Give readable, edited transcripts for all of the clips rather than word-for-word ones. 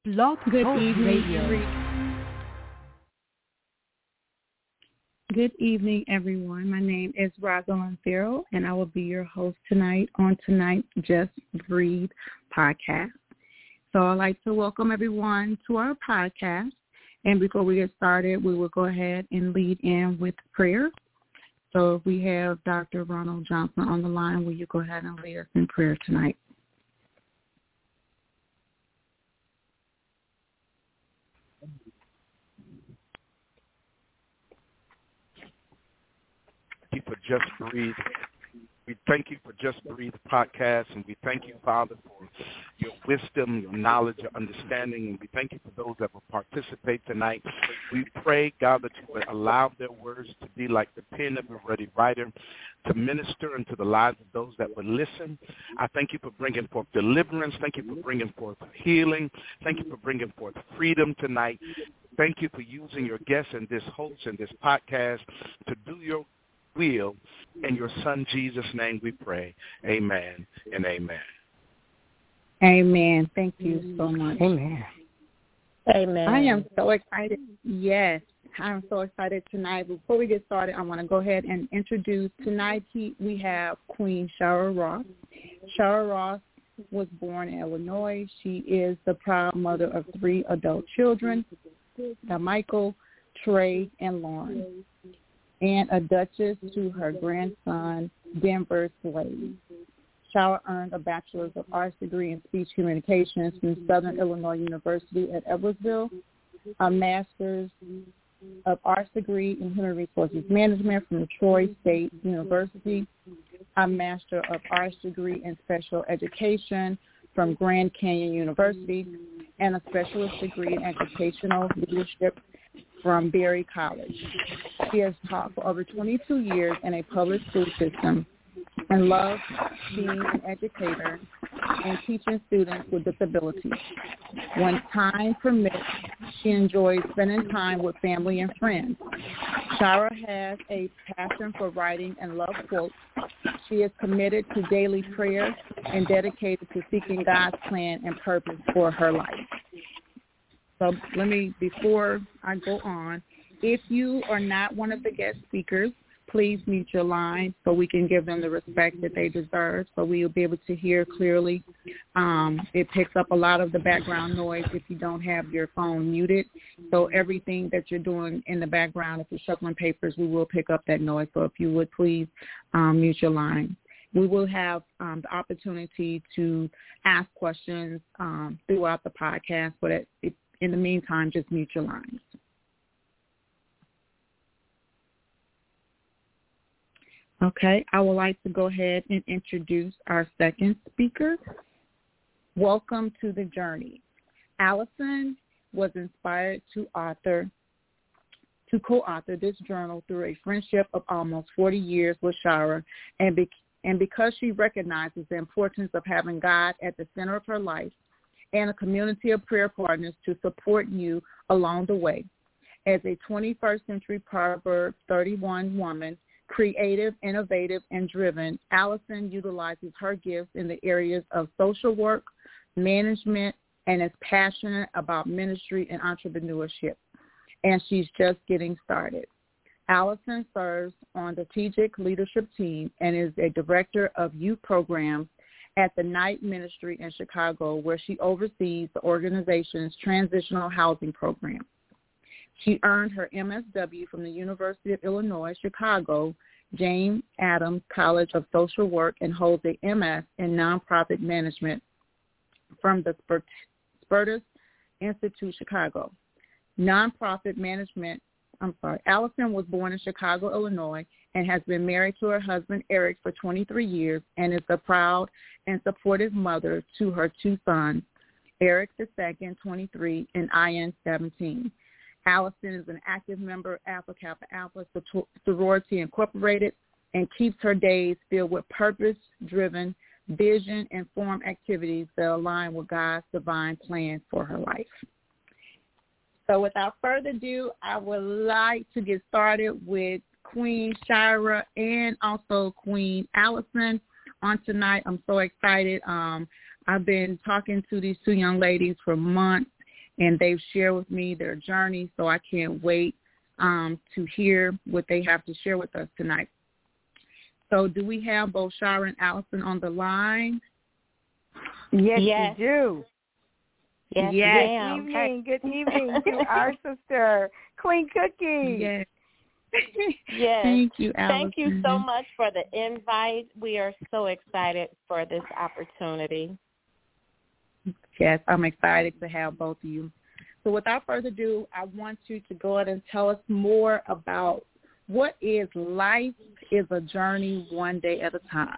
Blog Talk Radio. Good evening, everyone. My name is Rosalind Farrell, and I will be your host tonight on tonight's Just Breathe podcast. So I'd like to welcome everyone to our podcast. And before we get started, we will go ahead and lead in with prayer. So if we have Dr. Ronald Johnson on the line, will you go ahead and lead us in prayer tonight? Thank you for Just Breathe. We thank you for Just Breathe podcast, and we thank you, Father, for your wisdom, your knowledge, your understanding, and we thank you for those that will participate tonight. We pray, God, that you would allow their words to be like the pen of a ready writer, to minister into the lives of those that would listen. I thank you for bringing forth deliverance. Thank you for bringing forth healing. Thank you for bringing forth freedom tonight. Thank you for using your guests and this host and this podcast to do your will. In your Son Jesus' name we pray. Amen and amen. Amen. Thank you so much. Amen. Amen. I am so excited. Yes, I'm so excited tonight. Before we get started, I want to go ahead and introduce tonight. We have Queen Shara Ross. Shara Ross was born in Illinois. She is the proud mother of 3 adult children, Michael, Trey, and Lauren, and a duchess to her grandson, Denver Slade. Shara earned a Bachelor's of Arts degree in Speech Communications from Southern Illinois University at Edwardsville, a Master's of Arts degree in Human Resources Management from Troy State University, a Master of Arts degree in Special Education from Grand Canyon University, and a Specialist degree in Educational Leadership from Berry College. She has taught for over 22 years in a public school system and loves being an educator and teaching students with disabilities. When time permits, she enjoys spending time with family and friends. Shara has a passion for writing and love quotes. She is committed to daily prayer and dedicated to seeking God's plan and purpose for her life. So before I go on, if you are not one of the guest speakers, please mute your line so we can give them the respect that they deserve, so we will be able to hear clearly. It picks up a lot of the background noise if you don't have your phone muted. So everything that you're doing in the background, if you're shuffling papers, we will pick up that noise. So if you would please mute your line. We will have the opportunity to ask questions throughout the podcast, but in the meantime, just mute your lines. Okay, I would like to go ahead and introduce our second speaker. Welcome to the journey. Allison was inspired to co-author this journal through a friendship of almost 40 years with Shara, and because she recognizes the importance of having God at the center of her life and a community of prayer partners to support you along the way. As a 21st century Proverbs 31 woman, creative, innovative, and driven, Allison utilizes her gifts in the areas of social work, management, and is passionate about ministry and entrepreneurship. And she's just getting started. Allison serves on the strategic leadership team and is a director of youth programs at the Night Ministry in Chicago, where she oversees the organization's transitional housing program. She earned her MSW from the University of Illinois, Chicago, Jane Addams College of Social Work, and holds a MS in Nonprofit Management from the Spertus Institute, Chicago. Allison was born in Chicago, Illinois, and has been married to her husband, Eric, for 23 years, and is a proud and supportive mother to her 2 sons, Eric II, 23, and Ian, 17. Allison is an active member of Alpha Kappa Alpha Sorority Incorporated and keeps her days filled with purpose-driven, vision-informed activities that align with God's divine plan for her life. So without further ado, I would like to get started with Queen Shara and also Queen Allison on tonight. I'm so excited. I've been talking to these 2 young ladies for months, and they've shared with me their journey, so I can't wait to hear what they have to share with us tonight. So do we have both Shara and Allison on the line? Yes, we do. Yes. Good evening to our sister, Queen Cookie. Yes. Yes. Thank you, Allison. Thank you so much for the invite. We are so excited for this opportunity. Yes, I'm excited to have both of you. So without further ado, I want you to go ahead and tell us more about what is Life is a Journey One Day at a Time.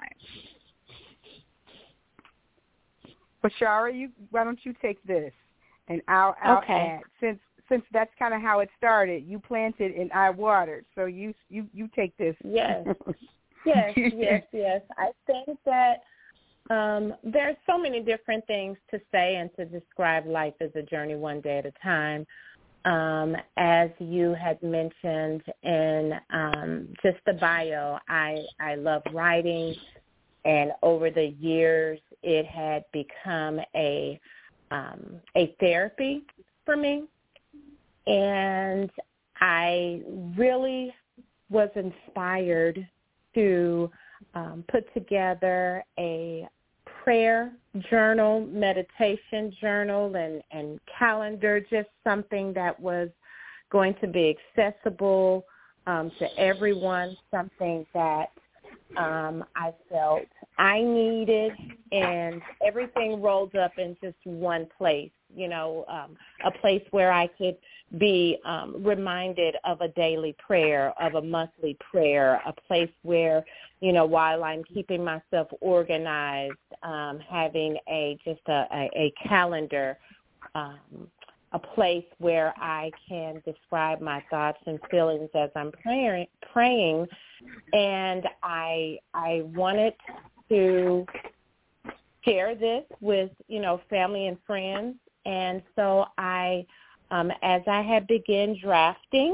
Well, Shara, why don't you take this, and I'll add, since that's kind of how it started. You planted and I watered, so you take this. Yes, yes. I think that there's so many different things to say and to describe life as a journey one day at a time. As you had mentioned in just the bio, I love writing, and over the years it had become a therapy for me, and I really was inspired to put together a prayer journal, meditation journal, and calendar, just something that was going to be accessible to everyone, something that I felt I needed, and everything rolled up in just one place, a place where I could be reminded of a daily prayer, of a monthly prayer, a place where, while I'm keeping myself organized, having a calendar, a place where I can describe my thoughts and feelings as I'm praying. And I wanted to share this with, family and friends. And so as I had begun drafting,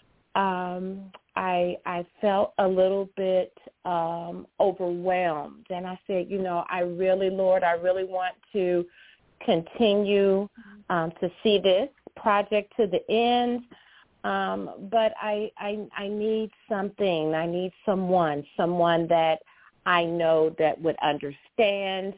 I felt a little bit overwhelmed. And I said, Lord, I really want to continue to see this project to the end. But I need something. I need someone that I know that would understand,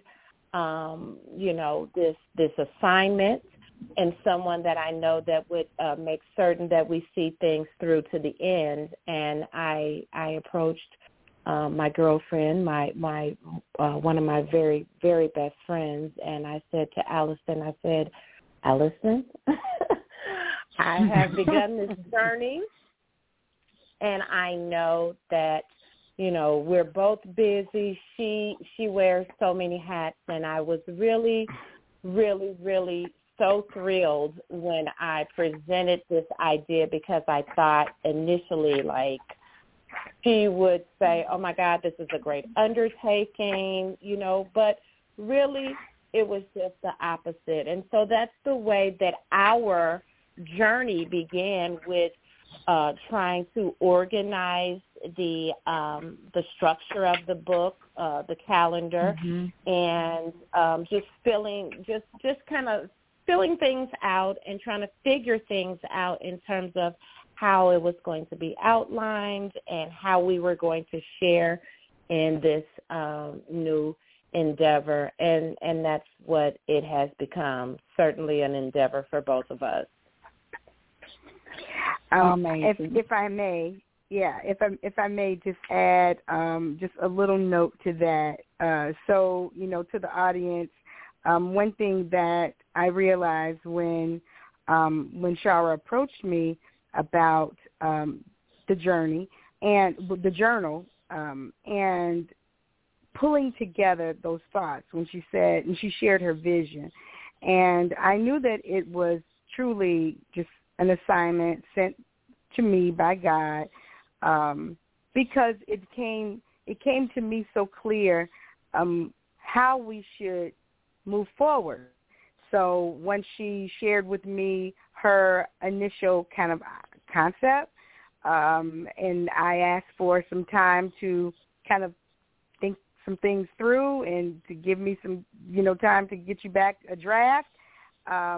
this assignment, and someone that I know that would make certain that we see things through to the end. And I approached my girlfriend, my one of my very, very best friends, and I said to Allison, Allison, I have begun this journey, and I know that, we're both busy. She wears so many hats, and I was really, really, really so thrilled when I presented this idea, because I thought initially, she would say, oh, my God, this is a great undertaking, but really it was just the opposite. And so that's the way that our journey began, with trying to organize the structure of the book, the calendar, and just kind of filling things out and trying to figure things out in terms of how it was going to be outlined and how we were going to share in this new endeavor. And that's what it has become, certainly an endeavor for both of us. If I may, if I may just add just a little note to that. So, to the audience, one thing that I realized when Shara approached me about the journey and the journal, and pulling together those thoughts when she said, and she shared her vision, and I knew that it was truly just an assignment sent to me by God, because it came to me so clear how we should move forward. So when she shared with me her initial kind of concept, and I asked for some time to kind of think some things through and to give me some, time to get you back a draft,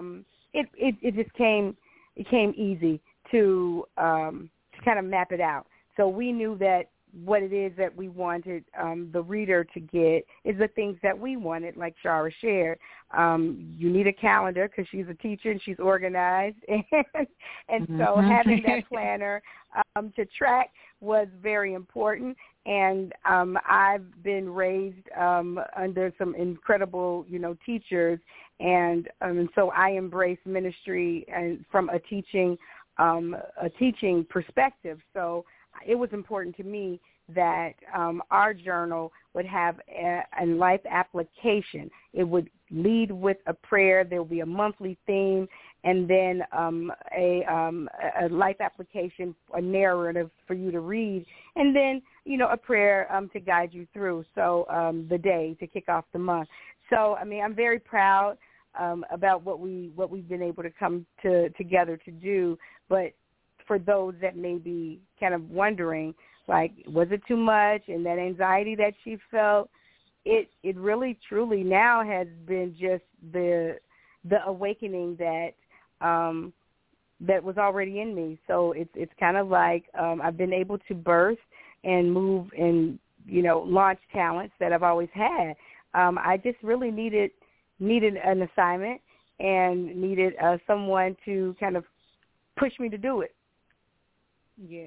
it just came easy to kind of map it out. So we knew that what it is that we wanted the reader to get is the things that we wanted, like Shara shared. You need a calendar because she's a teacher and she's organized. And so having that planner to track was very important. And I've been raised under some incredible, teachers. And so I embrace ministry and from a teaching perspective. So it was important to me that our journal would have a life application. It would lead with a prayer. There will be a monthly theme, and then a life application, a narrative for you to read, and then, a prayer to guide you through. So the day to kick off the month. So, I'm very proud about what we've been able to come together to do. But for those that may be kind of wondering, like, was it too much? And that anxiety that she felt, it really, truly now has been just the awakening that that was already in me. So it's kind of like I've been able to birth and move and, launch talents that I've always had. I just really needed an assignment and needed someone to kind of push me to do it. Yes.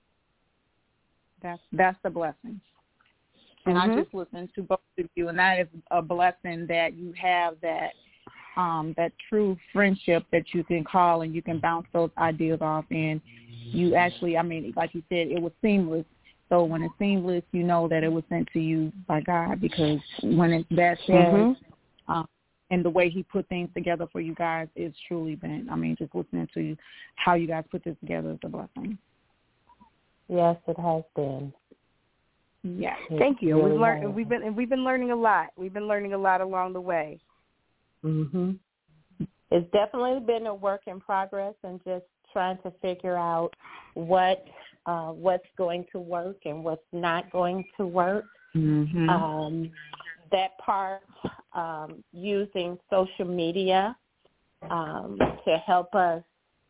That's the blessing. And I just listened to both of you, and that is a blessing that you have that true friendship that you can call and you can bounce those ideas off. And you actually, like you said, it was seamless. So when it's seamless, you know that it was sent to you by God, because when that's said, and the way he put things together for you guys, it's truly been, just listening to you, how you guys put this together is a blessing. Yes, it has been. Yeah. Thank you. Really we've been learning a lot. We've been learning a lot along the way. Mhm. It's definitely been a work in progress, and just trying to figure out what's going to work and what's not going to work. Mm-hmm. That part, using social media to help us,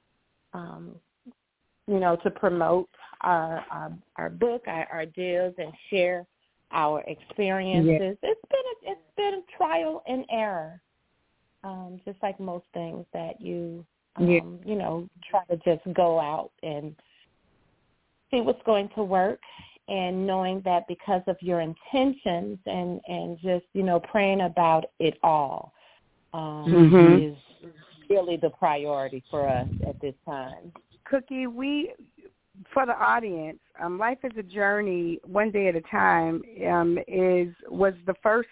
to promote our book, our ideas, and share our experiences. Yeah. It's been a trial and error, just like most things that you try to just go out and see what's going to work, and knowing that because of your intentions and just praying about it all is really the priority for us at this time. Cookie, for the audience, Life is a Journey, One Day at a Time, was the first,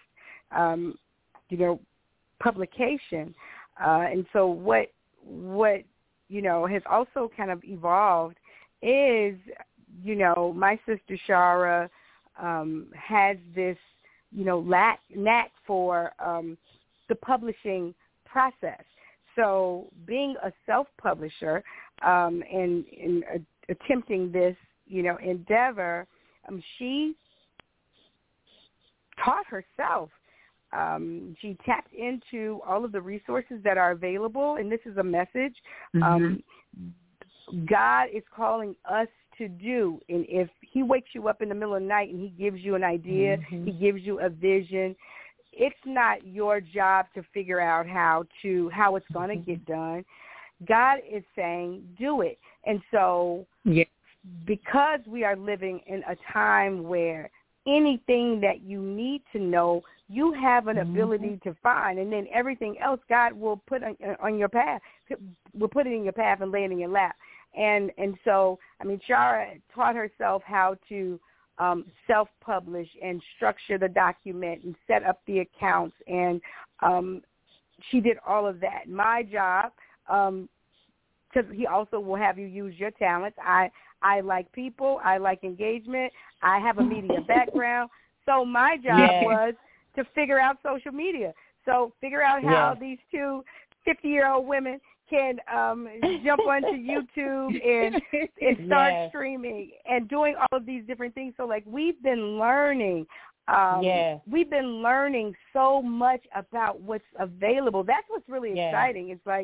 publication, and so what has also kind of evolved is, my sister Shara has this, knack for the publishing process. So being a self-publisher and attempting this, endeavor, she taught herself. She tapped into all of the resources that are available, and this is a message God is calling us to do. And if he wakes you up in the middle of the night and he gives you an idea, he gives you a vision, it's not your job to figure out how it's going to get done. God is saying, do it. And so because we are living in a time where anything that you need to know, you have an ability to find, and then everything else God will put on your path. Will put it in your path and lay it in your lap. And so, Shara taught herself how to self-publish and structure the document and set up the accounts, and she did all of that. My job, because he also will have you use your talents. I like people. I like engagement. I have a media background. So my job was to figure out social media. So figure out how these two 50-year-old women can jump onto YouTube and start streaming and doing all of these different things. So, we've been learning. We've been learning so much about what's available. That's what's really exciting. It's like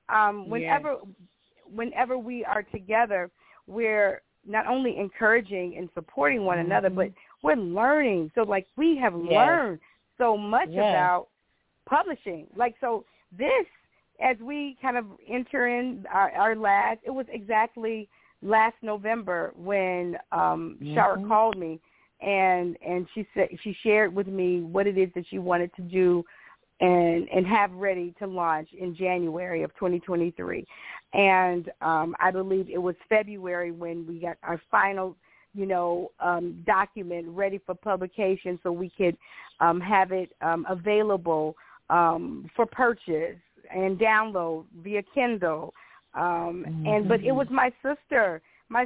whenever we are together, we're not only encouraging and supporting one another, but we're learning. So, like, we have learned so much about publishing. Like, so this, as we kind of enter in our last, it was exactly last November when Shara called me, and she said, she shared with me what it is that she wanted to do and have ready to launch in January of 2023. And I believe it was February when we got our final, document ready for publication so we could have it available for purchase and download via Kindle. But it was my sister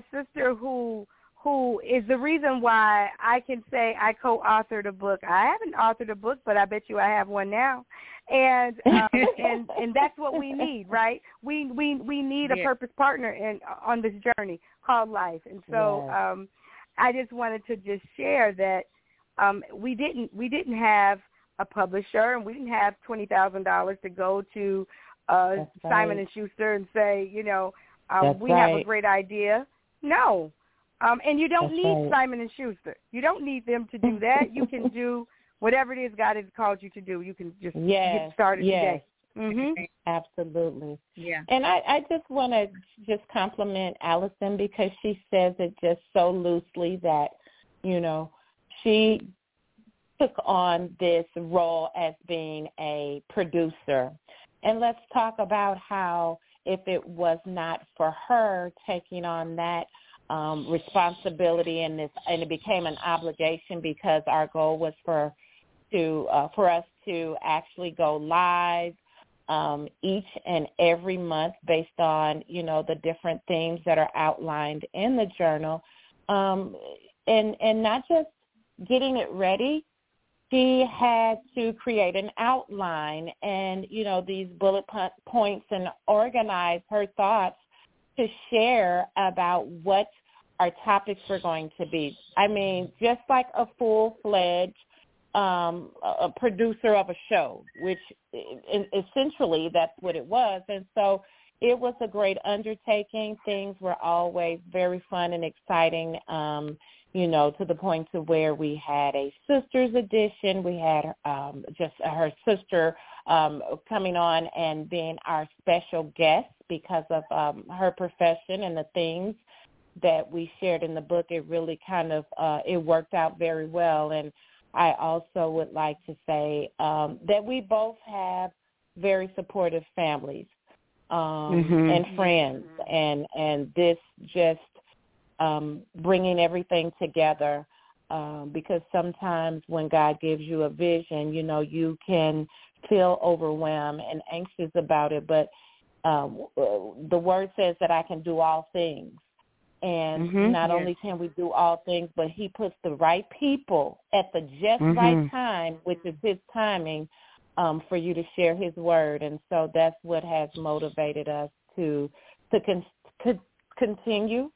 who is the reason why I can say I co-authored a book. I haven't authored a book, but I bet you I have one now. And and that's what we need, right? We need a purpose partner on this journey called life. And so I just wanted to just share that we didn't have a publisher, and we didn't have $20,000 to go to Simon & Schuster and say, we have a great idea. No. And you don't need Simon & Schuster. You don't need them to do that. You can do whatever it is God has called you to do. You can just get started today. Mm-hmm. Absolutely. Yeah. And I just want to just compliment Allison because she says it just so loosely that, she took on this role as being a producer. And let's talk about how if it was not for her taking on that responsibility and it became an obligation because our goal was for us to actually go live each and every month based on, the different themes that are outlined in the journal, and not just getting it ready. She had to create an outline and, these bullet points and organize her thoughts to share about what our topics were going to be. I mean, just like a full-fledged a producer of a show, which essentially that's what it was. And so it was a great undertaking. Things were always very fun and exciting, to the point to where we had a sister's edition. We had just her sister coming on and being our special guest because of her profession and the things that we shared in the book. It really kind of, it worked out very well. And I also would like to say that we both have very supportive families and friends, and this just bringing everything together because sometimes when God gives you a vision, you can feel overwhelmed and anxious about it, but the word says that I can do all things. And not only can we do all things, but he puts the right people at the just right time, which is his timing, for you to share his word. And so that's what has motivated us to continue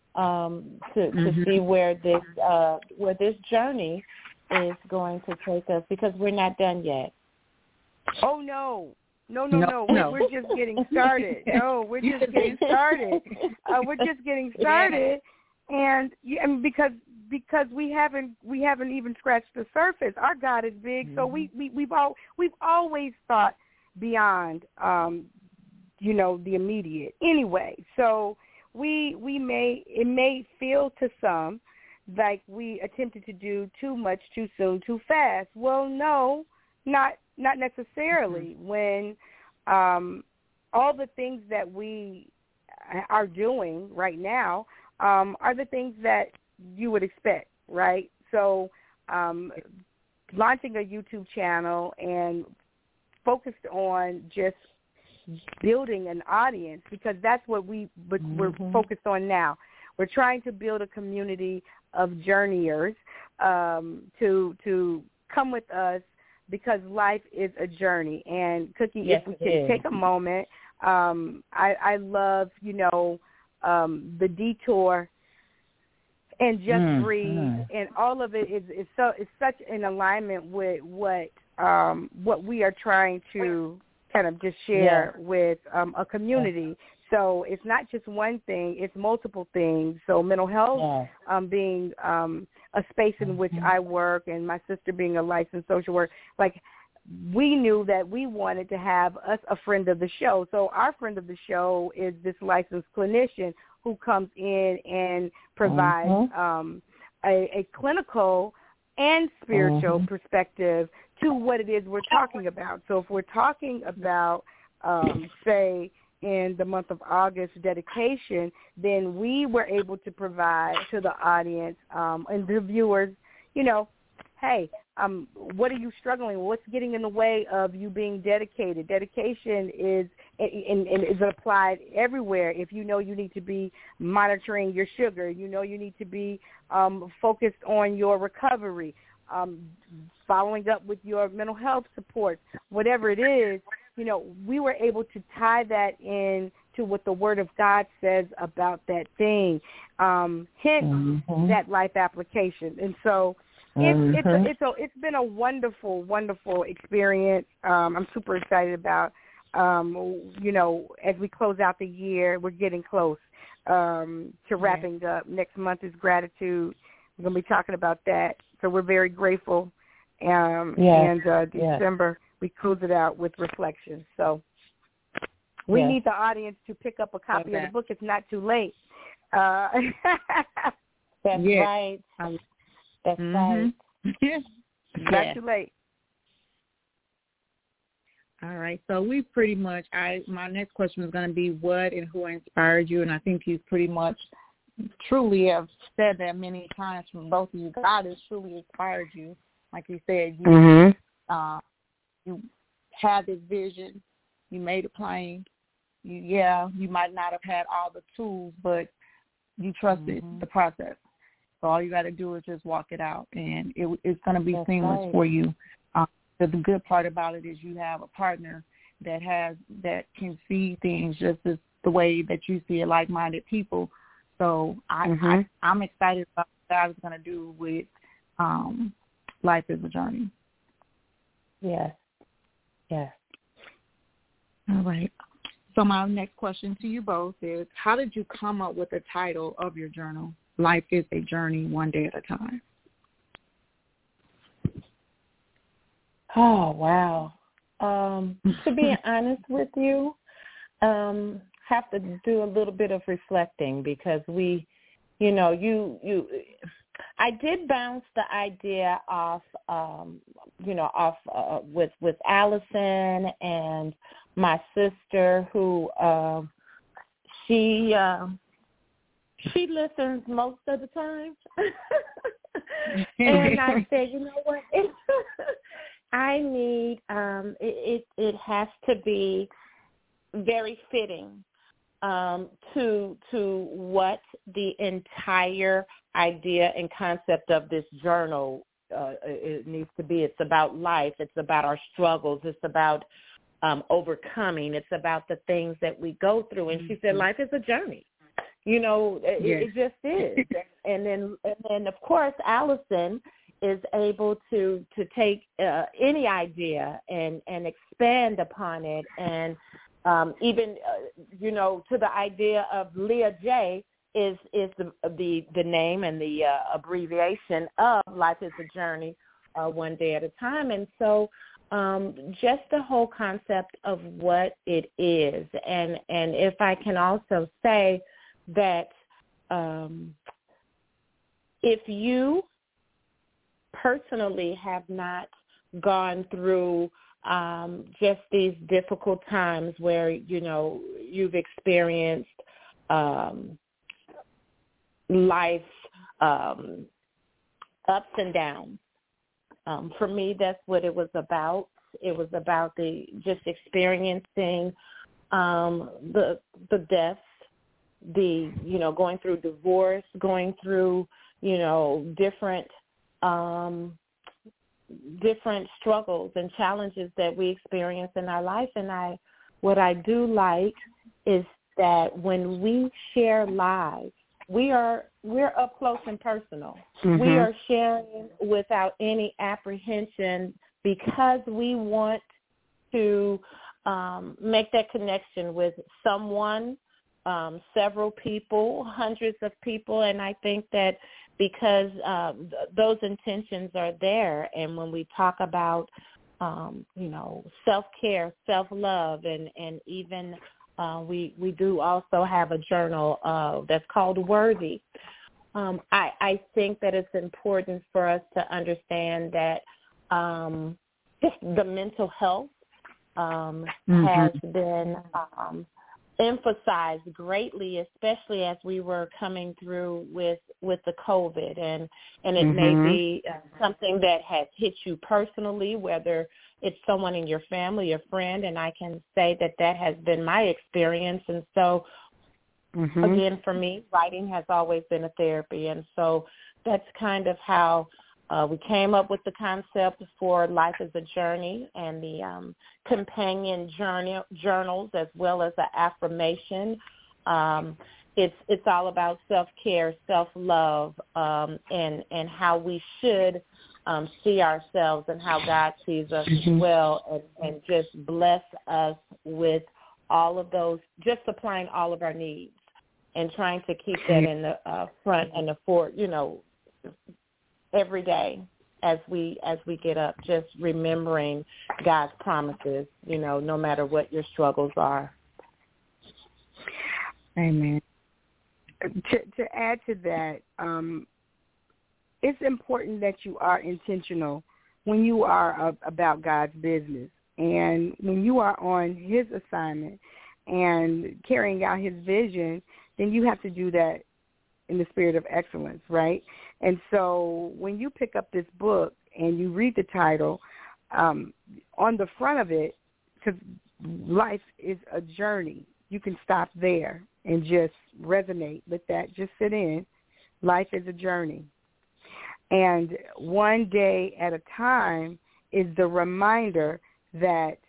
to see where this journey is going to take us, because we're not done yet. Oh, no. No. We're just getting started. No, we're just getting started. We're just getting started, and because we haven't even scratched the surface. Our God is big, so we've always thought beyond, the immediate. Anyway, so it may feel to some like we attempted to do too much, too soon, too fast. Well, no, not necessarily. When all the things that we are doing right now are the things that you would expect, right? So launching a YouTube channel and focused on just building an audience, because that's what we're focused on now. We're trying to build a community of journeyers to come with us, because life is a journey. And Cookie, yes, if we can take a moment, I love, the detour and just breathe, and all of it is such in alignment with what we are trying to kind of just share with a community. So it's not just one thing, it's multiple things. So mental health being a space in which I work, and my sister being a licensed social worker, like we knew that we wanted to have us a friend of the show. So our friend of the show is this licensed clinician who comes in and provides a clinical and spiritual perspective to what it is we're talking about. So if we're talking about, say, in the month of August, dedication, then we were able to provide to the audience and the viewers, you know, hey, what are you struggling with? What's getting in the way of you being dedicated? Dedication is and is applied everywhere. If you know you need to be monitoring your sugar, you know you need to be focused on your recovery, following up with your mental health support, whatever it is, you know, we were able to tie that in to what the Word of God says about that thing, hence that life application. And so it's been a wonderful, wonderful experience. I'm super excited about, you know, as we close out the year, we're getting close to wrapping up. Next month is gratitude. We're going to be talking about that. So we're very grateful. And December, we close it out with reflection. So we need the audience to pick up a copy of the book. It's not too late. That's right. That's right. Not too late. All right. So we pretty much, my next question is going to be what and who inspired you, and I think you pretty much truly have said that many times from both of you. God has truly inspired you. Like you said, you had this vision, you made it plain. You might not have had all the tools, but you trusted the process. So all you got to do is just walk it out, and it's going to be seamless for you. The good part about it is you have a partner that can see things just as the way that you see it, like-minded people. So I'm excited about what God is going to do with Life is a Journey. Yes. Yes. All right. So my next question to you both is, how did you come up with the title of your journal, Life is a Journey, One Day at a Time? Oh, wow. To be honest with you, have to do a little bit of reflecting because I did bounce the idea off with Allison and my sister, who she listens most of the time, and I said, you know what, I need it has to be very fitting to what the entire idea and concept of this journal it needs to be. It's about life. It's about our struggles. It's about overcoming. It's about the things that we go through. And she said, life is a journey. You know, it just is. And then of course, Allison is able to take any idea and expand upon it, and even to the idea of Leah J is the name and the abbreviation of Life is a Journey, One Day at a Time. And so just the whole concept of what it is, and if I can also say that if you personally have not gone through just these difficult times where, you've experienced life's ups and downs. For me, that's what it was about. It was about just experiencing the deaths, going through divorce, going through, different struggles and challenges that we experience in our life. And what I do like is that when we share lives, we're up close and personal. We are sharing without any apprehension because we want to make that connection with someone, several people, hundreds of people. And I think that because those intentions are there, and when we talk about, self-care, self-love, and even we do also have a journal that's called Worthy. I think that it's important for us to understand that just the mental health has been emphasized greatly, especially as we were coming through with the COVID, and it may be something that has hit you personally, whether it's someone in your family, a friend, and I can say that has been my experience. And so, again, for me, writing has always been a therapy, and so that's kind of how we came up with the concept for Life is a Journey, and the companion journals, as well as the affirmation. It's all about self-care, self-love, and how we should see ourselves and how God sees us as well, and just bless us with all of those, just supplying all of our needs and trying to keep that in the front and the fore, every day as we get up, just remembering God's promises, no matter what your struggles are. Amen. To add to that, it's important that you are intentional when you are about God's business, and when you are on His assignment and carrying out His vision, then you have to do that in the spirit of excellence, right? And so when you pick up this book and you read the title, on the front of it, because life is a journey, you can stop there and just resonate with that. Just sit in. Life is a journey. And one day at a time is the reminder that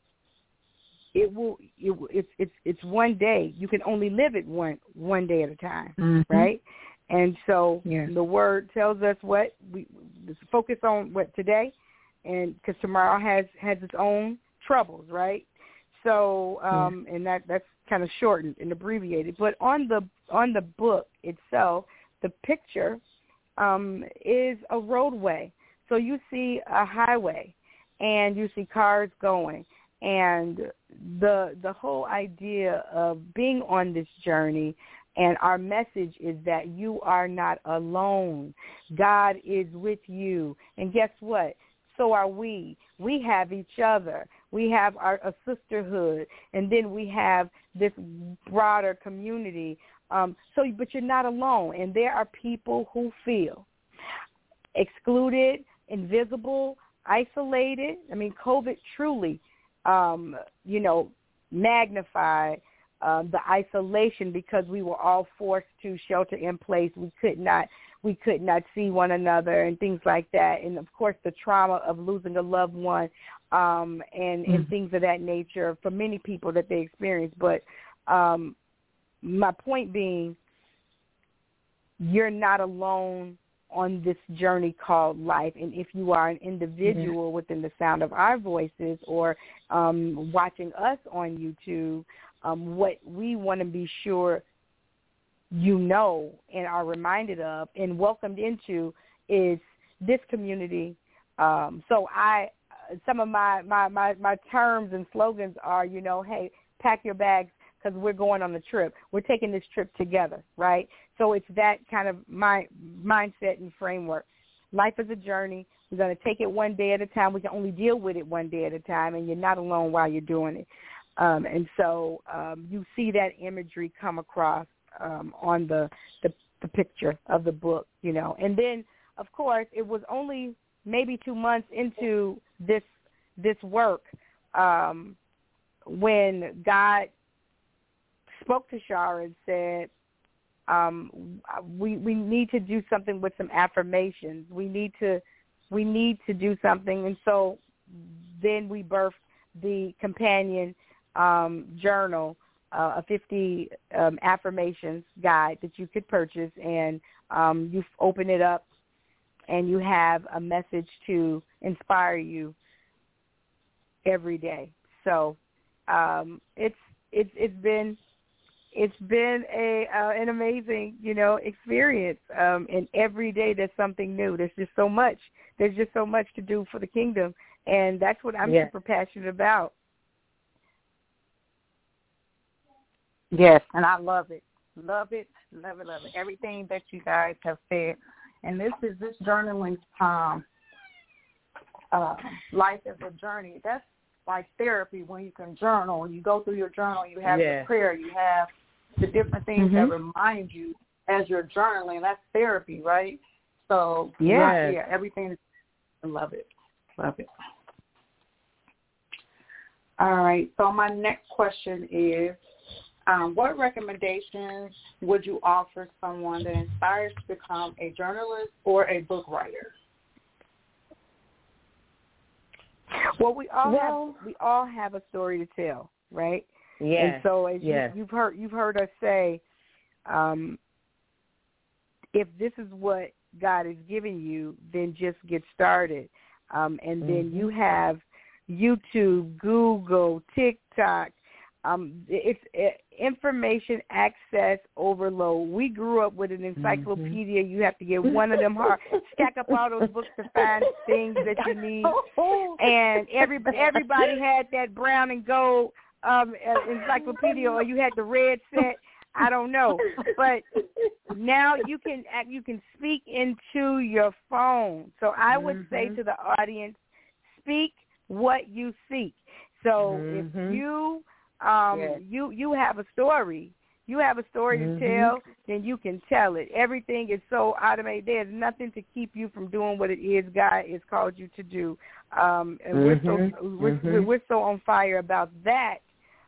it's one day. You can only live it one day at a time, right? And so the Word tells us what we focus on today, and because tomorrow has its own troubles, right? So and that's kind of shortened and abbreviated. But on the book itself, the picture is a roadway. So you see a highway, and you see cars going. And the whole idea of being on this journey, and our message is that you are not alone. God is with you. And guess what? So are we. We have each other. We have a sisterhood, and then we have this broader community. But you're not alone. And there are people who feel excluded, invisible, isolated. I mean, COVID truly magnified the isolation, because we were all forced to shelter in place. We could not see one another and things like that. And of course, the trauma of losing a loved one and things of that nature for many people that they experience. But my point being, you're not alone on this journey called life. And if you are an individual within the sound of our voices, or watching us on YouTube, what we want to be sure and are reminded of and welcomed into is this community. So some of my terms and slogans are, hey, pack your bags, because we're going on the trip. We're taking this trip together, right? So it's that kind of mindset and framework. Life is a journey. We're going to take it one day at a time. We can only deal with it one day at a time, and you're not alone while you're doing it. And so you see that imagery come across on the picture of the book, And then, of course, it was only maybe 2 months into this work when God spoke to Shara and said, we need to do something with some affirmations. We need to do something. And so then we birthed the companion journal, a 50 affirmations guide that you could purchase, and you open it up and you have a message to inspire you every day. So It's been an amazing, experience. And every day there's something new. There's just so much. There's just so much to do for the kingdom, and that's what I'm super passionate about. Yes, and I love it. Love it. Love it. Love it. Everything that you guys have said. And this journaling life is a journey. That's like therapy when you can journal. You go through your journal. You have your prayer. You have the different things that remind you as you're journaling. That's therapy, right? So, everything. I love it. Love it. All right. So my next question is, what recommendations would you offer someone that inspires to become a journalist or a book writer? Well, we all have a story to tell, right? Yeah. And so as you've heard us say, if this is what God is giving you, then just get started. And then you have YouTube, Google, TikTok. It's information access overload. We grew up with an encyclopedia. You have to get one of them hard, stack up all those books to find things that you need. And everybody had that brown and gold encyclopedia, or you had the red set. I don't know, but now you can speak into your phone. So I would say to the audience, speak what you seek. So if you you have a story, to tell, then you can tell it. Everything is so automated. There's nothing to keep you from doing what it is God has called you to do. And we're so on fire about that.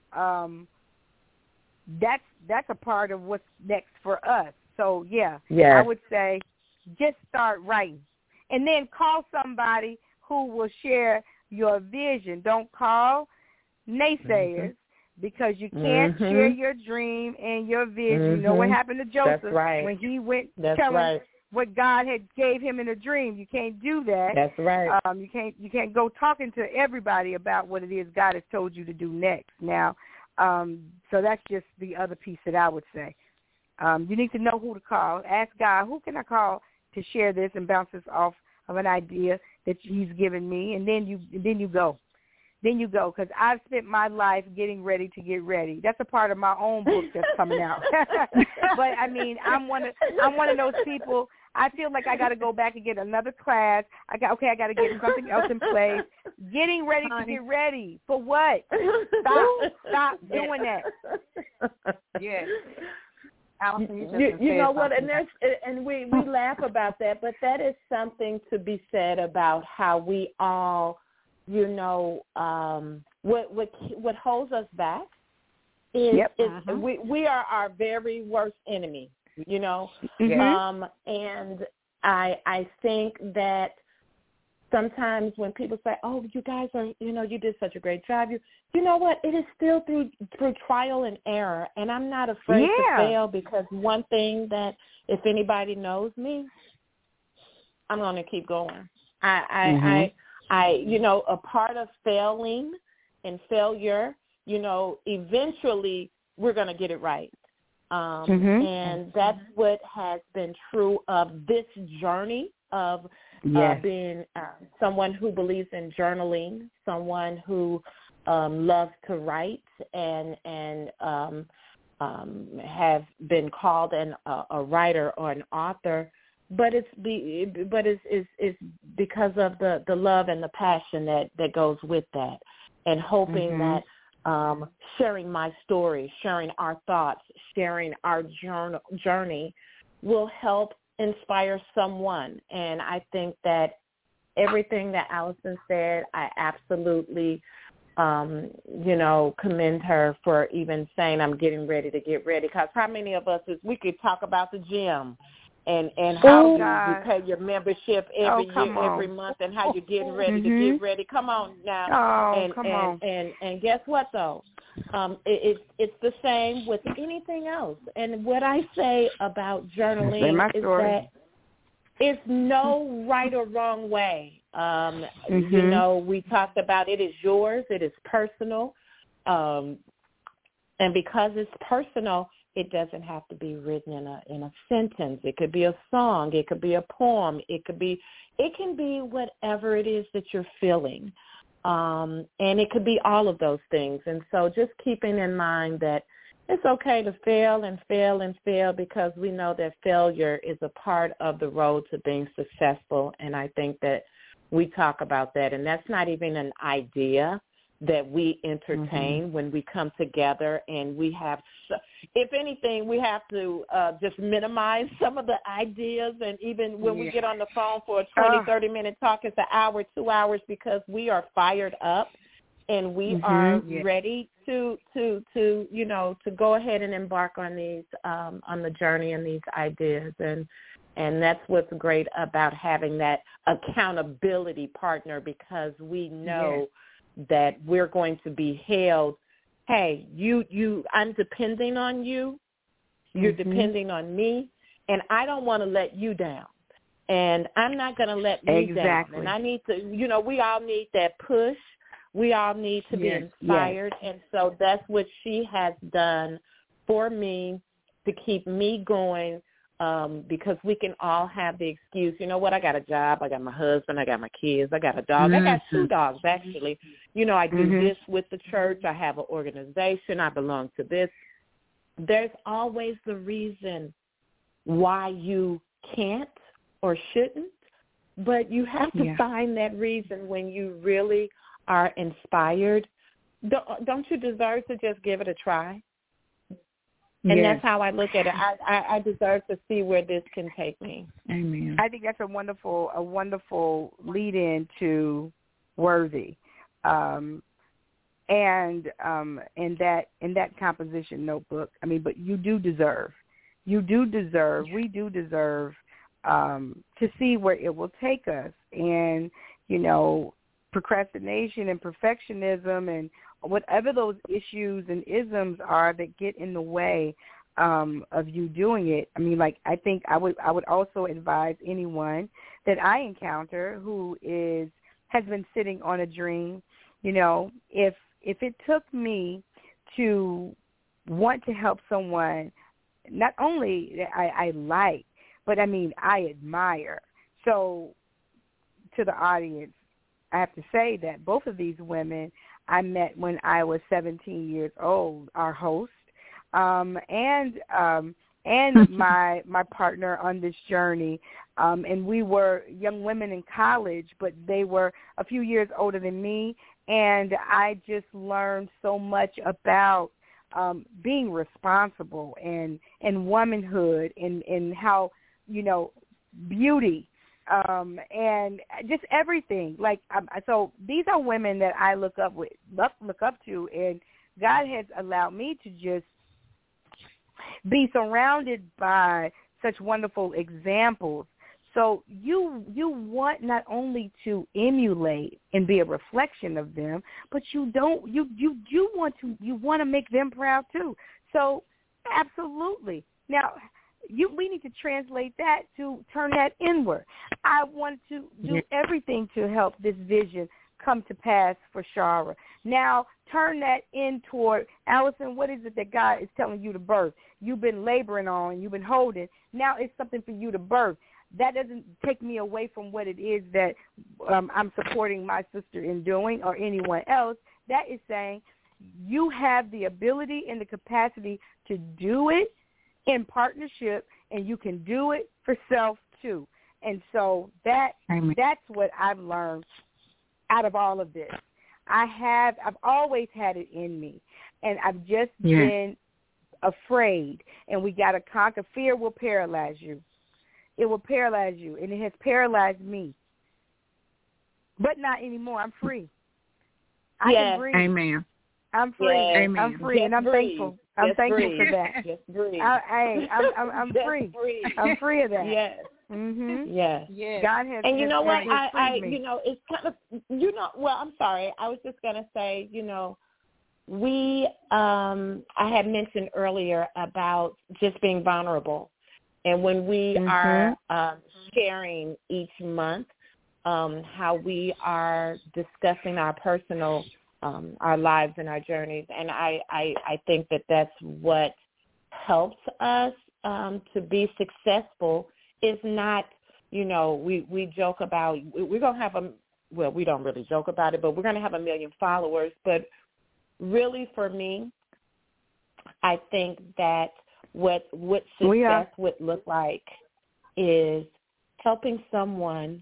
That's a part of what's next for us. So I would say just start writing, and then call somebody who will share your vision. Don't call naysayers, because you can't share your dream and your vision. You know what happened to Joseph when he went telling what God had gave him in a dream. You can't do that. That's right. You can't go talking to everybody about what it is God has told you to do next. Now, so that's just the other piece that I would say. You need to know who to call. Ask God, who can I call to share this and bounce this off of an idea that He's given me, and then you go. Then you go, because I've spent my life getting ready to get ready. That's a part of my own book that's coming out. But I mean, I'm one of those people. I feel like I got to go back and get another class. I got to get something else in place. Getting ready to get ready for what? Stop doing that. Yes. You know what? And we laugh about that, but that is something to be said about how we all, what holds us back is we are our very worst enemy. And I think that sometimes when people say, "Oh, you guys are, you did such a great job," you know what? It is still through trial and error, and I'm not afraid to fail, because one thing that, if anybody knows me, I'm going to keep going. I a part of failing and failure, eventually we're going to get it right. And that's what has been true of this journey of being someone who believes in journaling, someone who loves to write, and have been called a writer or an author. But it's because of the love and the passion that goes with that, and hoping that sharing my story, sharing our thoughts, sharing our journey will help inspire someone. And I think that everything that Allison said, I absolutely, commend her for even saying I'm getting ready to get ready. Because how many of us we could talk about the gym and how you pay your membership every month, and how you're getting ready to get ready. Come on now. And guess what though? It's the same with anything else. And what I say about journaling is that it's no right or wrong way. We talked about it is yours. It is personal. And because it's personal, it doesn't have to be written in a sentence. It could be a song. It could be a poem. It can be whatever it is that you're feeling. And it could be all of those things. And so just keeping in mind that it's okay to fail and fail and fail, because we know that failure is a part of the road to being successful. And I think that we talk about that. And that's not even an idea that we entertain when we come together, and we have, if anything, we have to just minimize some of the ideas. And even when we get on the phone for a 20, 30-minute talk, it's an hour, 2 hours, because we are fired up and we are ready to go ahead and embark on these, on the journey and these ideas. And that's what's great about having that accountability partner, because we know that we're going to be held. Hey, I'm depending on you. You're depending on me, and I don't want to let you down. And I'm not going to let me down. And I need to, we all need that push. We all need to be inspired. And so that's what she has done for me to keep me going. Because we can all have the excuse, you know what, I got a job, I got my husband, I got my kids, I got a dog. I got 2 dogs, actually. I do this with the church. I have an organization. I belong to this. There's always the reason why you can't or shouldn't, but you have to find that reason when you really are inspired. Don't you deserve to just give it a try? And that's how I look at it. I deserve to see where this can take me. Amen. I think that's a wonderful lead-in to Worthy, and in that composition notebook. I mean, but we do deserve to see where it will take us. And procrastination and perfectionism and whatever those issues and isms are that get in the way of you doing it. I mean, I think I would also advise anyone that I encounter who has been sitting on a dream, if it took me to want to help someone, not only that I like, but I mean, I admire. So to the audience, I have to say that both of these women I met when I was 17 years old, our host, and my partner on this journey. And we were young women in college, but they were a few years older than me. And I just learned so much about being responsible and womanhood and how, beauty, and just everything. So these are women that I look up to, and God has allowed me to just be surrounded by such wonderful examples. So you want not only to emulate and be a reflection of them, but you want to make them proud too. So absolutely. Now, we need to translate that to turn that inward. I want to do everything to help this vision come to pass for Shara. Now, turn that in toward, Allison, what is it that God is telling you to birth? You've been laboring on, you've been holding. Now it's something for you to birth. That doesn't take me away from what it is that I'm supporting my sister in doing or anyone else. That is saying you have the ability and the capacity to do it in partnership, and you can do it for self too. And so that's what I've learned out of all of this. I've always had it in me, and I've just been afraid. And we got to conquer. Fear will paralyze you. It will paralyze you, and it has paralyzed me. But not anymore. I'm free. I can breathe. Amen. I'm free. Yes. Amen. I'm free, and I'm thankful. I'm thankful for that. Just breathe. I'm free. I'm free of that. Yes. Yes. God has. And you know what? I it's kind of, well, I'm sorry. I was just going to say, we, I had mentioned earlier about just being vulnerable. And when we are sharing each month how we are discussing our personal our lives and our journeys. And I think that that's what helps us to be successful. Is not, we joke about, we're going to have we don't really joke about it, but we're going to have 1 million followers. But really for me, I think that what success would look like is helping someone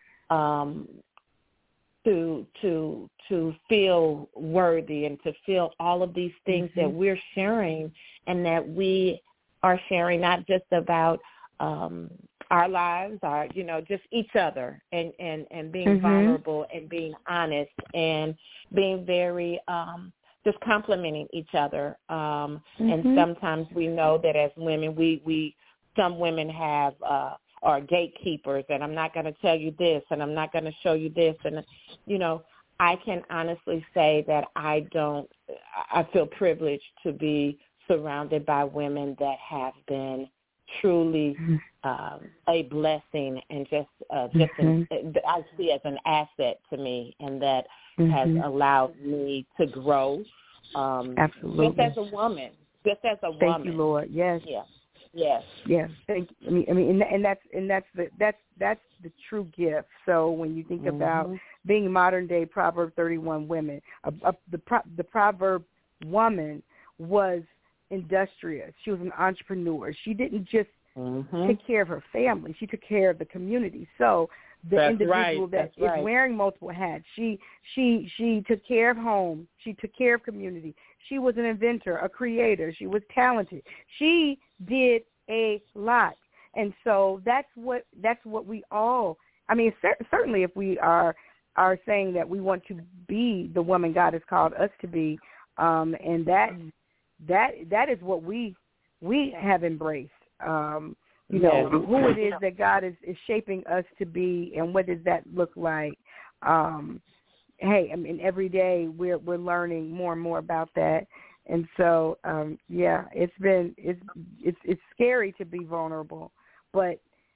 to feel worthy and to feel all of these things that we're sharing, and that we are sharing not just about our lives, just each other, and being vulnerable and being honest and being very just complimenting each other. And sometimes we know that as women, some women have are gatekeepers, and I'm not going to tell you this, and I'm not going to show you this, and I can honestly say that I feel privileged to be surrounded by women that have been truly a blessing, and I see as an asset to me, and that has allowed me to grow. Absolutely. Just as a woman. Thank you, Lord. Yes. Yeah. Yes. Yes. Thank you. I mean, and that's the true gift. So when you think about being modern day Proverb 31 women, the proverb woman was industrious. She was an entrepreneur. She didn't just take care of her family. She took care of the community. So the individual that is wearing multiple hats, she took care of home. She took care of community. She was an inventor, a creator. She was talented. She did a lot. And so that's what we all, I mean, certainly if we are saying that we want to be the woman God has called us to be, and that is what we have embraced. Who it is that God is shaping us to be, and what does that look like? Hey, I mean, every day we're learning more and more about that, and so it's scary to be vulnerable, but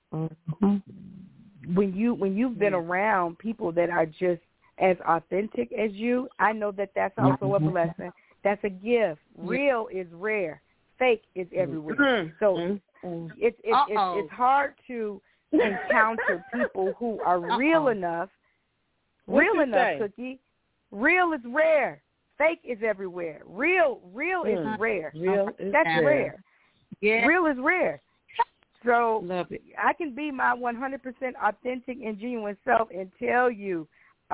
when you've been around people that are just as authentic as you, I know that that's also a blessing. That's a gift. Real is rare. Fake is everywhere. So it's hard to encounter people who are real enough. Cookie. Real is rare. Fake is everywhere. Real is rare. That's rare. Yeah. Real is rare. So love it. I can be my 100% authentic and genuine self and tell you,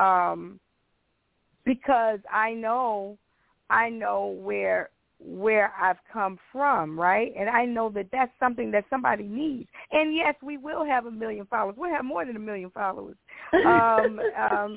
because I know where I've come from, right? And I know that that's something that somebody needs. And yes, we will have 1 million followers. We'll have more than 1 million followers. Because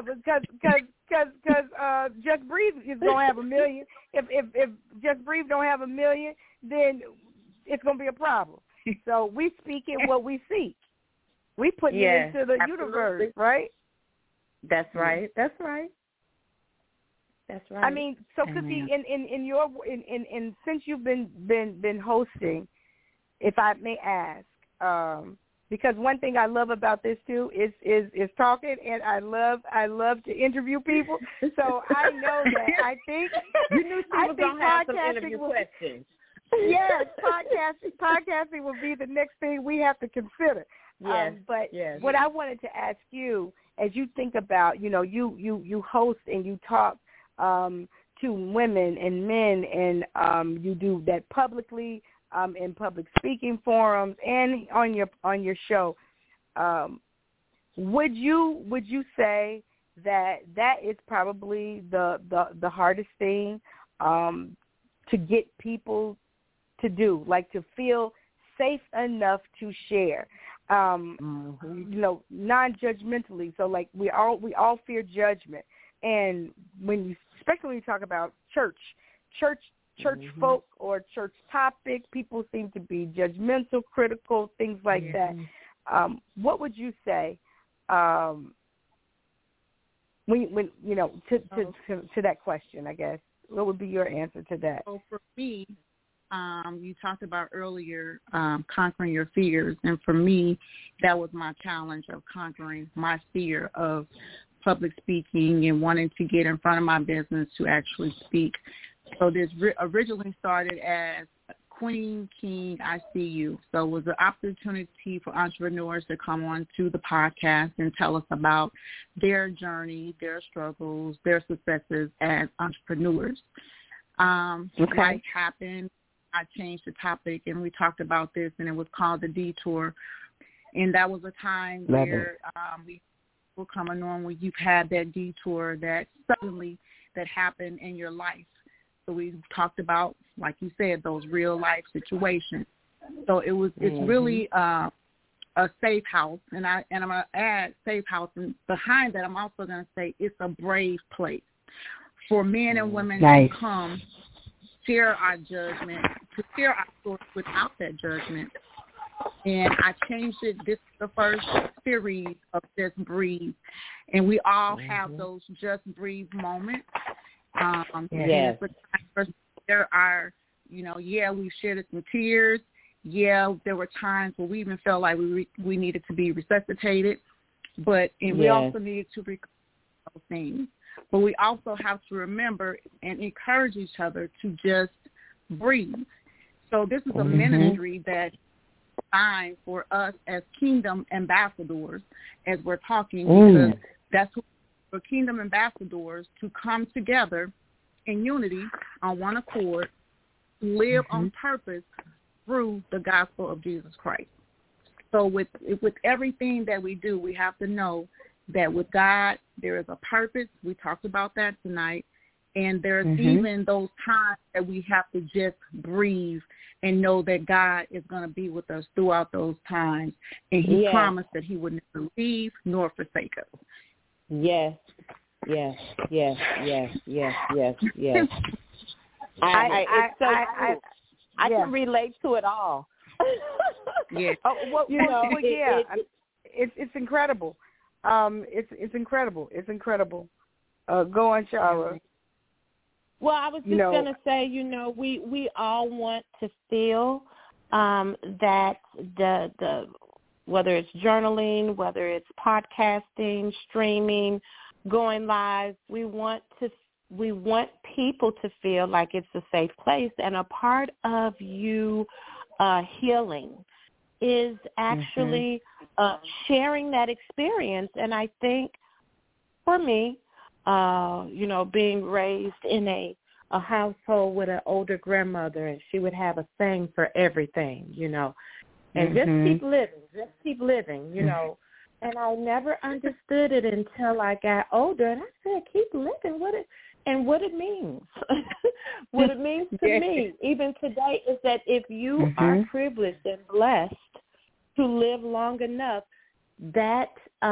Just Breathe is going to have 1 million. If Just Breathe don't have 1 million, then it's going to be a problem. So we speak it what we seek. We put it into the universe, right? That's right. That's right. That's right. I mean, so Cookie, in since you've been hosting, if I may ask, because one thing I love about this too is talking, and I love to interview people. So I know that I think you knew she was gonna have some interview questions. Yes, podcasting will be the next thing we have to consider. Yes, what I wanted to ask you, as you think about, you host and you talk to women and men, and you do that publicly in public speaking forums and on your show. Would you say that is probably the hardest thing to get people to do, like to feel safe enough to share, non-judgmentally? So like we all fear judgment, and especially when you talk about church folk or church topic, people seem to be judgmental, critical, things like that. What would you say when to that question? I guess what would be your answer to that? So for me, you talked about earlier conquering your fears, and for me, that was my challenge of conquering my fear of public speaking and wanting to get in front of my business to actually speak. So this originally started as Queen King, I See You. So it was an opportunity for entrepreneurs to come on to the podcast and tell us about their journey, their struggles, their successes as entrepreneurs. Life happened. I changed the topic, and we talked about this, and it was called The Detour. And that was a time where we were coming on when you've had that detour that suddenly that happened in your life. So we talked about, like you said, those real life situations. So it's really a safe house, and I'm going to add safe house, and behind that I'm also going to say it's a brave place for men and women to come, share our judgment, to share our stories without that judgment. And I changed it. This is the first series of Just Breathe, and we all have those Just Breathe moments. Yes. There are, we've shared some tears. Yeah, there were times where we even felt like we needed to be resuscitated, we also needed to recover those things. But we also have to remember and encourage each other to just breathe. So this is a ministry that is designed for us as kingdom ambassadors, as we're talking, because that's who for kingdom ambassadors to come together in unity on one accord, live on purpose through the gospel of Jesus Christ. So with everything that we do, we have to know that with God, there is a purpose. We talked about that tonight. And there's even those times that we have to just breathe and know that God is going to be with us throughout those times. And he promised that he would never leave nor forsake us. Yes. I can relate to it all. It's incredible. It's incredible. It's incredible. Go on, Shara. Well, I was just going to say, we all want to feel that the whether it's journaling, whether it's podcasting, streaming, going live, we want people to feel like it's a safe place. And a part of you healing is actually sharing that experience. And I think for me, being raised in a household with an older grandmother, and she would have a thing for everything, and just keep living, And I never understood it until I got older, and I said, keep living, what it means. What it means to me, even today, is that if you are privileged and blessed to live long enough, that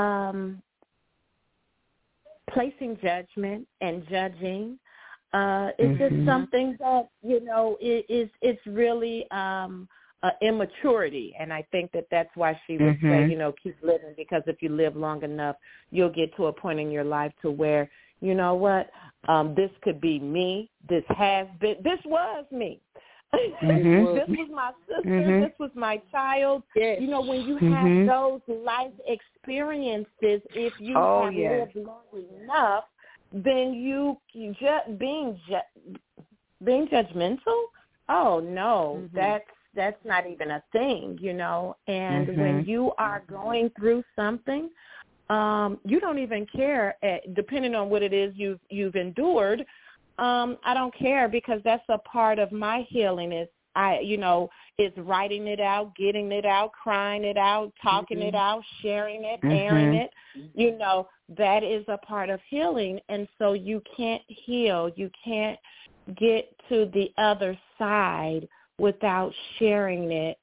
placing judgment and judging is just something that, it's really immaturity. And I think that's why she would say, keep living, because if you live long enough, you'll get to a point in your life to where, you know what, this could be me. This was me. This was my sister. This was my child. Yes. When you have those life experiences, if you have lived long enough, then you being judgmental. Oh no, that's not even a thing, And when you are going through something, you don't even care. Depending on what it is you've endured. I don't care, because that's a part of my healing is writing it out, getting it out, crying it out, talking it out, sharing it, airing it. That is a part of healing. And so you can't heal. You can't get to the other side without sharing it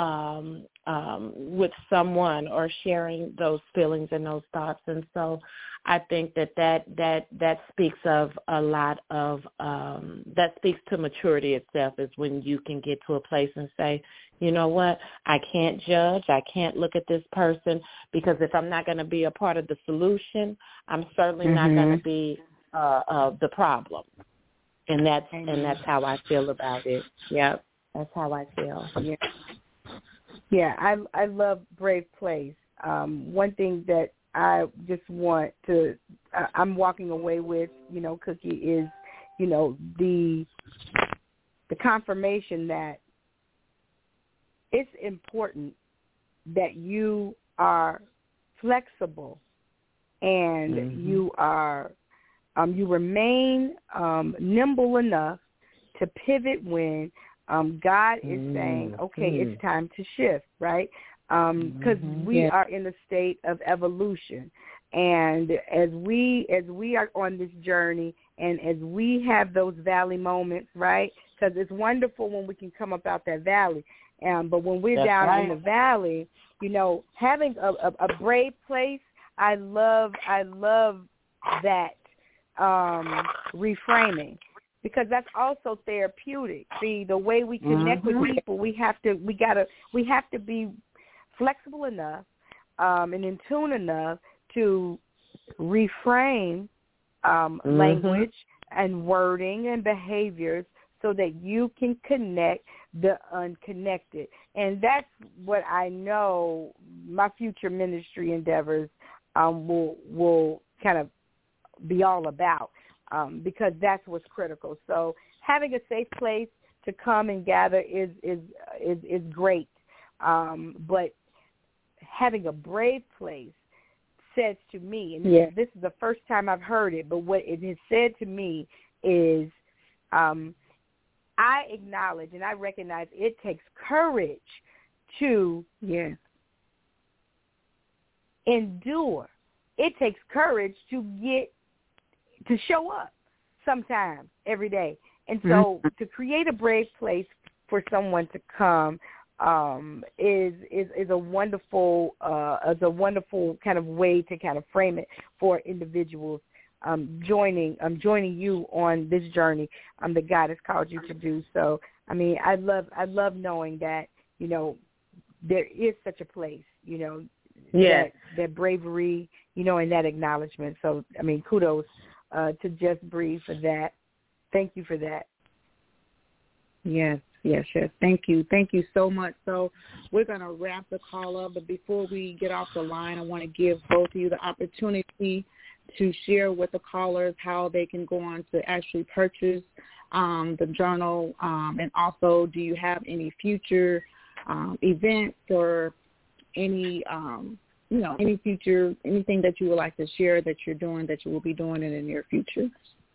with someone, or sharing those feelings and those thoughts. And so I think that speaks of a lot of that speaks to maturity itself, is when you can get to a place and say, you know what, I can't judge, I can't look at this person, because if I'm not going to be a part of the solution, I'm certainly not going to be the problem. And that's how I feel about it. Yep, that's how I feel. Yeah, I love Brave Place. One thing that I just want to I'm walking away with, Cookie, is, the confirmation that it's important that you are flexible and you are you remain nimble enough to pivot when God is saying, okay, it's time to shift, right? Because we are in a state of evolution. And as we are on this journey and as we have those valley moments, right? Because it's wonderful when we can come up out that valley. But when we're down in the valley, having a brave place, I love that reframing, because that's also therapeutic. See, the way we connect with people, we have to be flexible enough and in tune enough to reframe language and wording and behaviors so that you can connect the unconnected. And that's what I know my future ministry endeavors will kind of be all about, because that's what's critical. So having a safe place to come and gather is great, but having a brave place says to me, and this is the first time I've heard it, but what it has said to me is, I acknowledge and I recognize it takes courage to endure. It takes courage to show up sometimes every day. And so to create a brave place for someone to come is a wonderful kind of way to kind of frame it for individuals joining you on this journey that God has called you to do. So I mean, I love knowing that there is such a place, that bravery, and that acknowledgement. So I mean, kudos to Just Breathe for that. Thank you for that. Yes. Thank you so much. So we're going to wrap the call up, but before we get off the line, I want to give both of you the opportunity to share with the callers how they can go on to actually purchase the journal, and also, do you have any future events or any anything that you would like to share that you're doing, that you will be doing in the near future?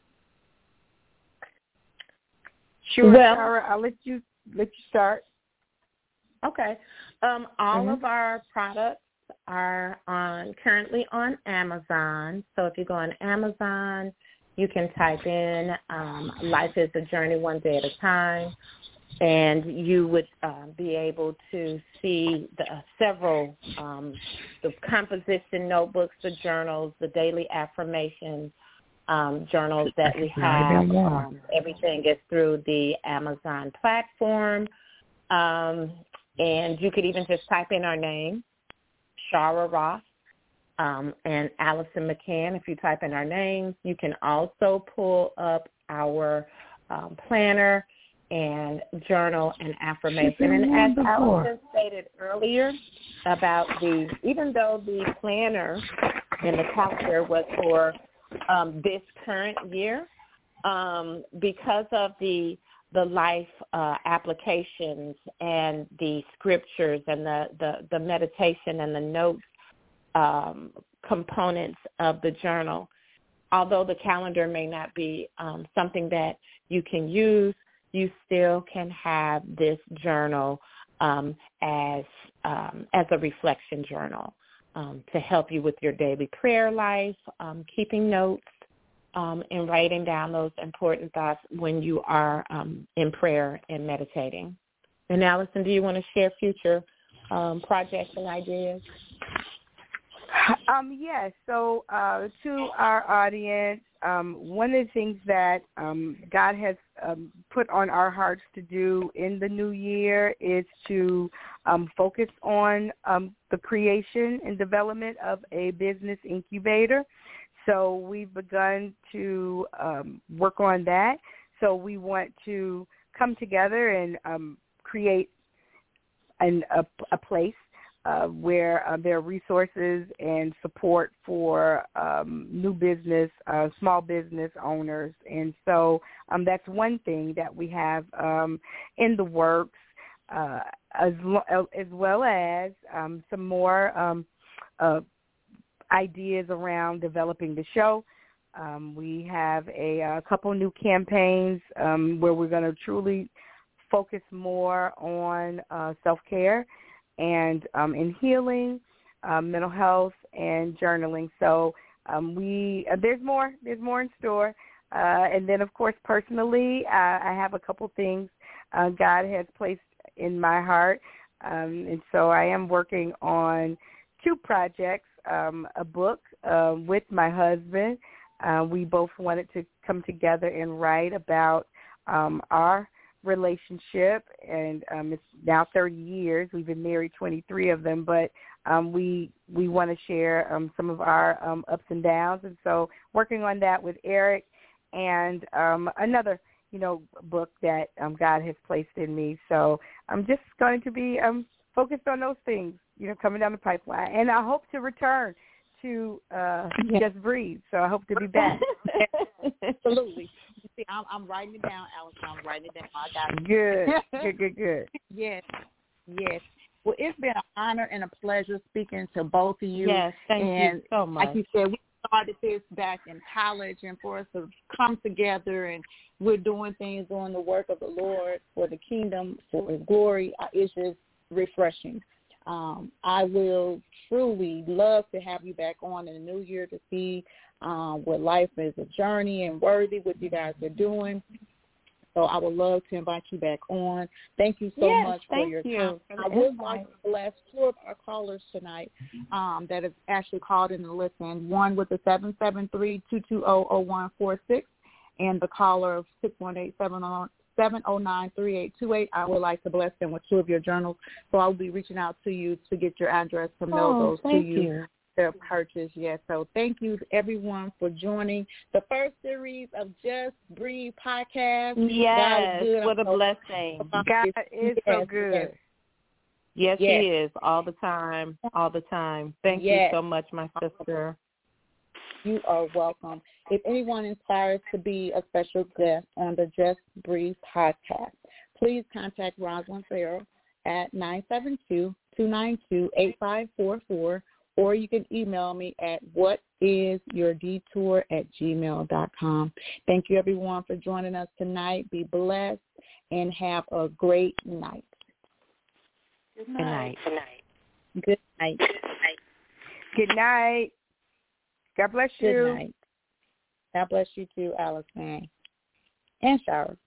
Sure, Sarah, I'll let you start. Okay. All of our products are currently on Amazon. So if you go on Amazon, you can type in Life is a Journey One Day at a Time, and you would be able to see several the composition notebooks, the journals, the daily affirmations, journals that we have. Everything is through the Amazon platform. And you could even just type in our name, Shara Ross, and Allison McCann. If you type in our names, you can also pull up our planner and journal and affirmation. And as Allison stated earlier about even though the planner and the calendar was for this current year, because of the life applications and the scriptures and the meditation and the notes components of the journal, although the calendar may not be something that you can use, you still can have this journal as a reflection journal to help you with your daily prayer life, keeping notes, and writing down those important thoughts when you are in prayer and meditating. And Allison, do you want to share future projects and ideas? Yes. So to our audience, one of the things that God has put on our hearts to do in the new year is to focus on the creation and development of a business incubator. So we've begun to work on that. So we want to come together and create a place where there are resources and support for new business, small business owners. And so that's one thing that we have in the works, as well as some more ideas around developing the show. We have a couple new campaigns where we're going to truly focus more on self-care and in healing, mental health, and journaling. So there's more in store. And then, of course, personally, I have a couple things God has placed in my heart. And so I am working on 2 projects, a book with my husband. We both wanted to come together and write about our relationship, and it's now 30 years. We've been married 23 of them, but we want to share some of our ups and downs. And so working on that with Eric, and another, book that God has placed in me. So I'm just going to be focused on those things, coming down the pipeline. And I hope to return to Just Breathe. So I hope to be back. Absolutely. See, I'm writing it down, Alice. I'm writing it down. I got it. Good. Yes. Well, it's been an honor and a pleasure speaking to both of you. Yes, thank you so much. Like you said, we started this back in college, and for us to come together and we're doing the work of the Lord for the kingdom, for His glory, it's just refreshing. I will truly love to have you back on in the new year to see what life is a journey and worthy, what you guys are doing. So I would love to invite you back on. Thank you so much for your time. I would like to bless 2 of our callers tonight that have actually called in to listen. One with the 773-220-0146 and the caller of 618-709-3828. I would like to bless them with 2 of your journals. So I'll be reaching out to you to get your address to mail those to you. Their purchase, yes. So thank you, everyone, for joining the first series of Just Breathe podcast. Yes, what a blessing. God is so good. Yes, He is, all the time. Thank you so much, my sister. You are welcome. If anyone inspires to be a special guest on the Just Breathe podcast, please contact Rosalind Farrell at 972-292-8544. Or you can email me at whatisyourdetour@gmail.com. Thank you, everyone, for joining us tonight. Be blessed and have a great night. Good night. Good night. Good night. God bless you. Good night. God bless you too, Alice May. And Shara.